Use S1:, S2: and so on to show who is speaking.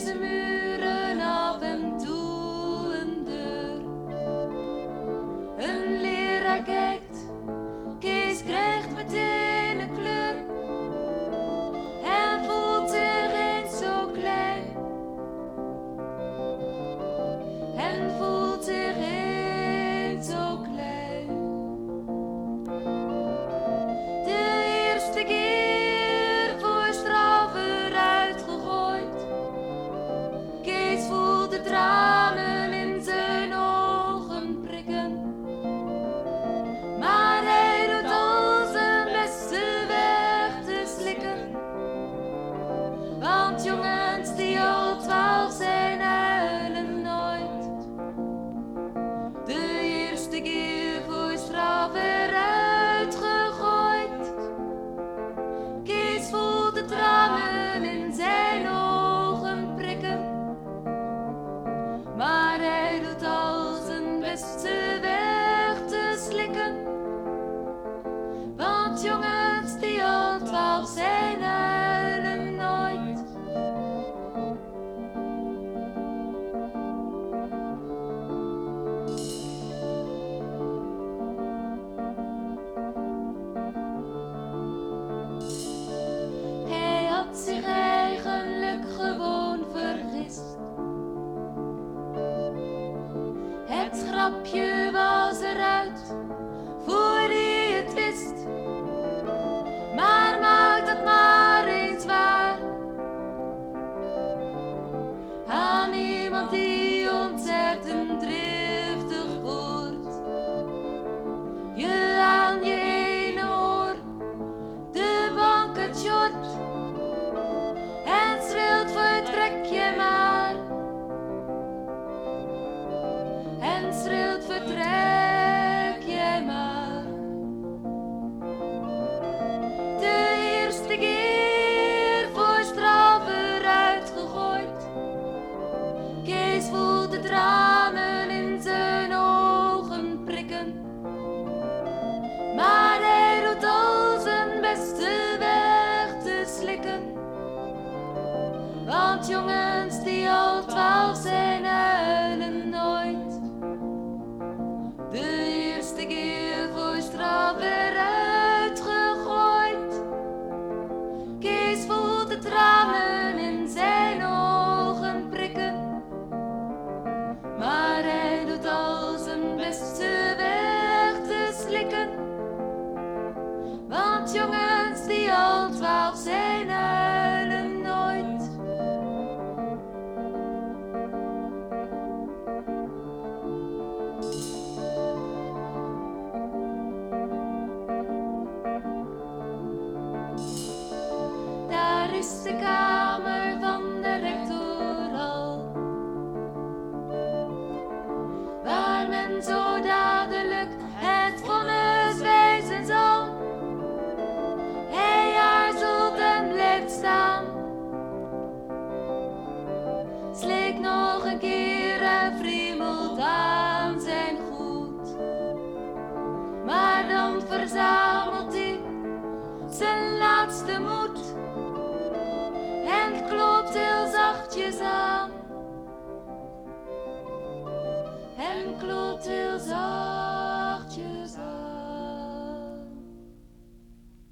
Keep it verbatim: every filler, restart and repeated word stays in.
S1: deze muren af en toe een deur. Een leraar kijkt, Kees krijgt meteen een kleur. En voelt zich eens zo klein. En voelt zich eens zo klein. De eerste keer voor straf eruit gegooid. Kees voelt de tranen in zijn ogen prikken. Maar hij doet al zijn best ze weg te slikken. Want jongens die al twaalf zijn huilen nooit. De eerste keer voor straf eruit gegooid. Kees voelt de tranen in zijn ogen prikken. Maar hij doet al zijn best ze weg te slikken. Want jongens die al twaalf zijn huilen nooit. Hij had zich eigenlijk gewoon vergist. Het grapje was eruit, voor hij het wist. Maar maak dat maar eens waar. Aan iemand die ontzettend driftig wordt. Je aan je ene oor, de bank het short. En schreeuwt vertrek je maar. En schreeuwt vertrek je maar. De eerste keer voor straf eruit gegooid. Kees voelt de tranen in zijn ogen prikken. Maar hij doet al zijn best ze weg te slikken. Want jongens die al twaalf zijn huilen nooit. De eerste keer voor straf eruit gegooid. Kees voelt de tranen in zijn ogen prikken. Maar hij doet al zijn best ze weg te slikken. Want jongens die al twaalf zijn huilen nooit. Daar is de kamer van de rector al, waar men zo dadelijk het vonnis wijzen zal. Hij aarzelt en blijft staan, slikt nog een keer en friemelt aan zijn goed. Maar dan verzamelt hij zijn laatste moed. En klopt heel zachtjes aan. En klopt heel zacht.